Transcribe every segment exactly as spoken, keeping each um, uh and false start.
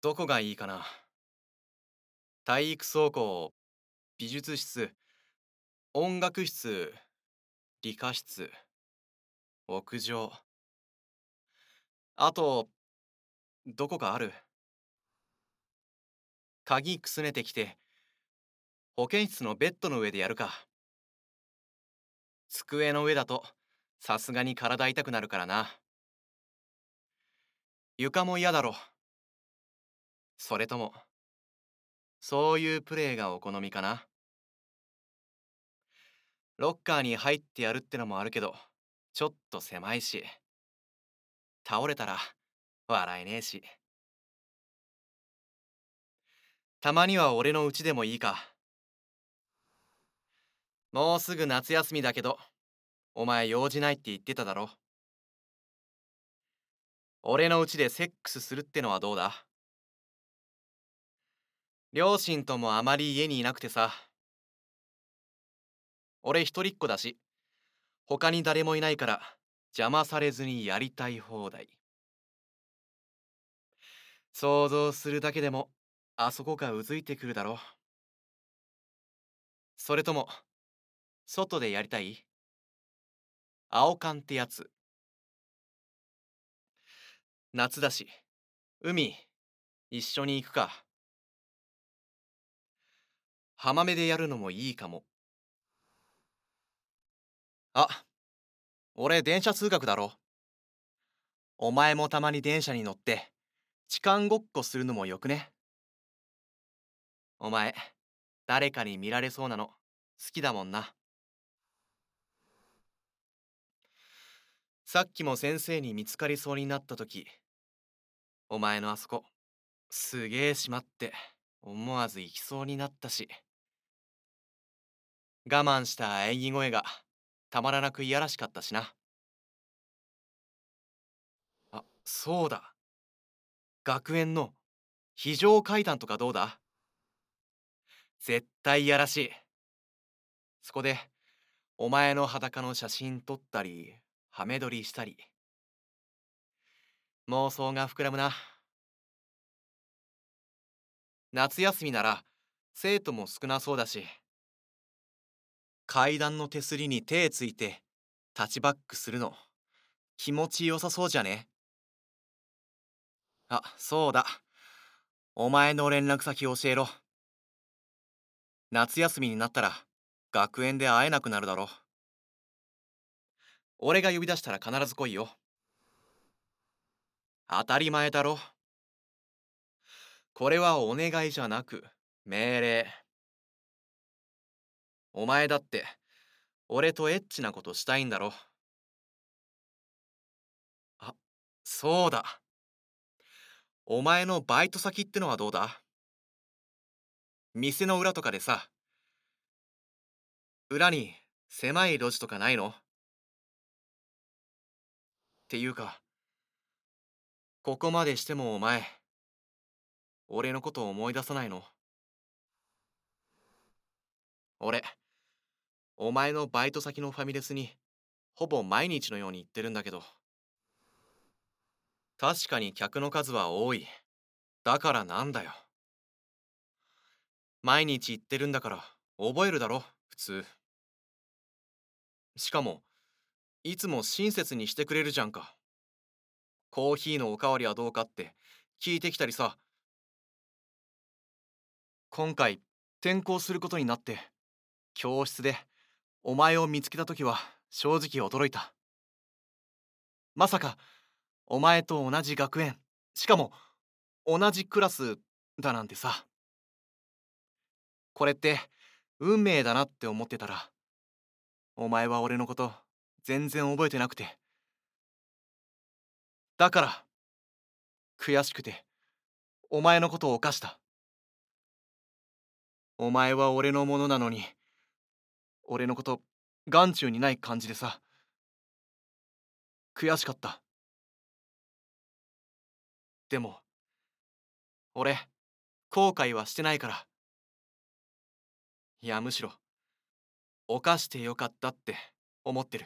どこがいいかな。体育倉庫、美術室、音楽室、理科室、屋上。あと、どこかある？鍵くすねてきて、保健室のベッドの上でやるか。机の上だと、さすがに体痛くなるからな。床も嫌だろ。それとも、そういうプレイがお好みかな。ロッカーに入ってやるってのもあるけど、ちょっと狭いし、倒れたら笑えねえし。たまには俺の家でもいいか。もうすぐ夏休みだけど、お前用事ないって言ってただろ。俺の家でセックスするってのはどうだ？両親ともあまり家にいなくてさ、俺一人っ子だし、他に誰もいないから邪魔されずにやりたい放題。想像するだけでもあそこがうずいてくるだろ。それとも外でやりたい？青缶ってやつ。夏だし、海一緒に行くか。浜辺でやるのもいいかも。あ、俺電車通学だろ。お前もたまに電車に乗って痴漢ごっこするのもよくね？お前誰かに見られそうなの好きだもんな。さっきも先生に見つかりそうになった時、お前のあそこすげえしまって思わず行きそうになったし、我慢した演技声がたまらなくいやらしかったしな。あ、そうだ。学園の非常階段とかどうだ？絶対いやらしい。そこでお前の裸の写真撮ったりハメ撮りしたり、妄想が膨らむな。夏休みなら生徒も少なそうだし、階段の手すりに手ついてタッチバックするの気持ちよさそうじゃね？あ、そうだ。お前の連絡先教えろ。夏休みになったら学園で会えなくなるだろ。俺が呼び出したら必ず来いよ。当たり前だろ。これはお願いじゃなく命令。お前だって俺とエッチなことしたいんだろ。あ、そうだ。お前のバイト先ってのはどうだ？店の裏とかでさ、裏に狭い路地とかないの？っていうか、ここまでしてもお前、俺のことを思い出さないの？俺、お前のバイト先のファミレスに、ほぼ毎日のように行ってるんだけど、確かに客の数は多い。だからなんだよ。毎日行ってるんだから、覚えるだろ、普通。しかも、いつも親切にしてくれるじゃんか。コーヒーのおかわりはどうかって聞いてきたりさ。今回転校することになって教室でお前を見つけた時は正直驚いた。まさかお前と同じ学園、しかも同じクラスだなんてさ。これって運命だなって思ってたら、お前は俺のこと全然覚えてなくて、だから悔しくてお前のことを犯した。お前は俺のものなのに、俺のこと眼中にない感じでさ、悔しかった。でも俺後悔はしてないから。いや、むしろ犯してよかったって思ってる。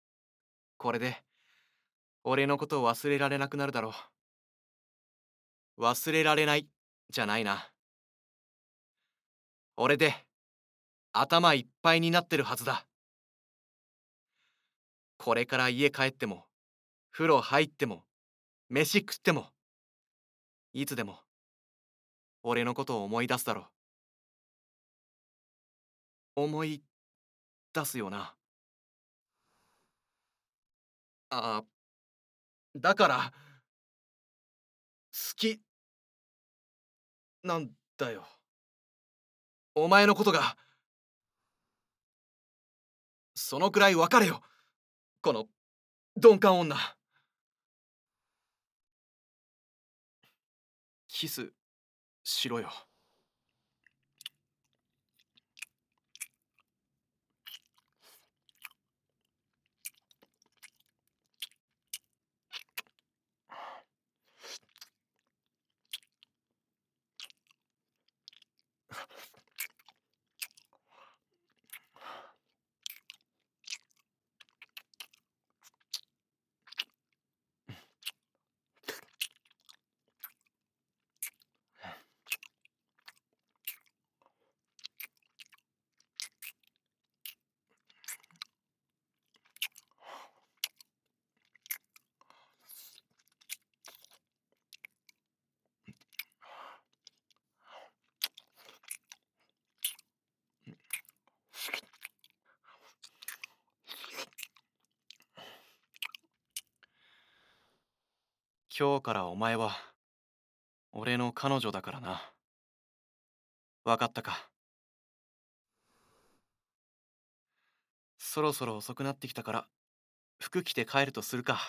これで俺のことを忘れられなくなるだろう。 忘れられないじゃないな。俺で頭いっぱいになってるはずだ。これから家帰っても、風呂入っても、飯食っても、いつでも俺のことを思い出すだろう。思い出すよな。ああ、だから好きなんだよ。お前のことが。そのくらい別れよ、この鈍感女。キスしろよ。今日からお前は俺の彼女だからな。わかったか。そろそろ遅くなってきたから服着て帰るとするか。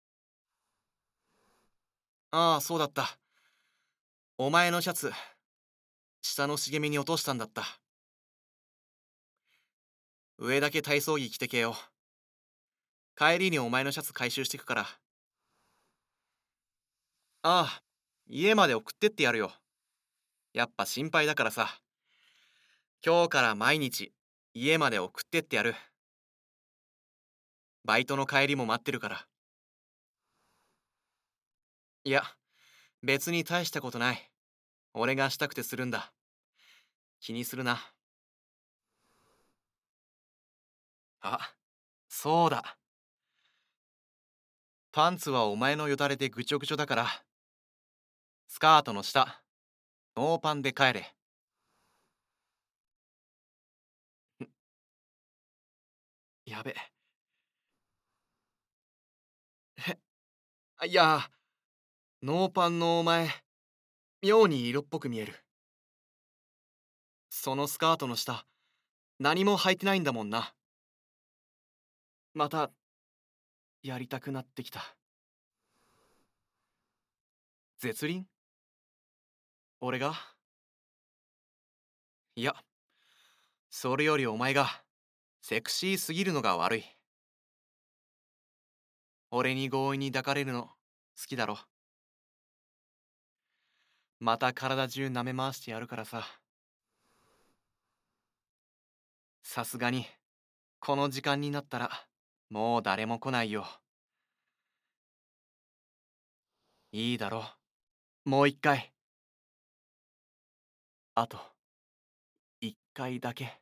ああ、そうだった。お前のシャツ下の茂みに落としたんだった。上だけ体操着着てけよ。帰りにお前のシャツ回収してくから。ああ、家まで送ってってやるよ。やっぱ心配だからさ。今日から毎日家まで送ってってやる。バイトの帰りも待ってるから。いや、別に大したことない。俺がしたくてするんだ。気にするな。あ、そうだ。パンツはお前のよだれでぐちょぐちょだから、スカートの下、ノーパンで帰れ。やべ。へ、あいや、ノーパンのお前、妙に色っぽく見える。そのスカートの下、何も履いてないんだもんな。また、やりたくなってきた。絶倫？俺が？いや、それよりお前が、セクシーすぎるのが悪い。俺に強引に抱かれるの、好きだろ。また体中舐め回してやるからさ。さすがに、この時間になったら、もう誰も来ないよ。いいだろう。もう一回。あと、一回だけ。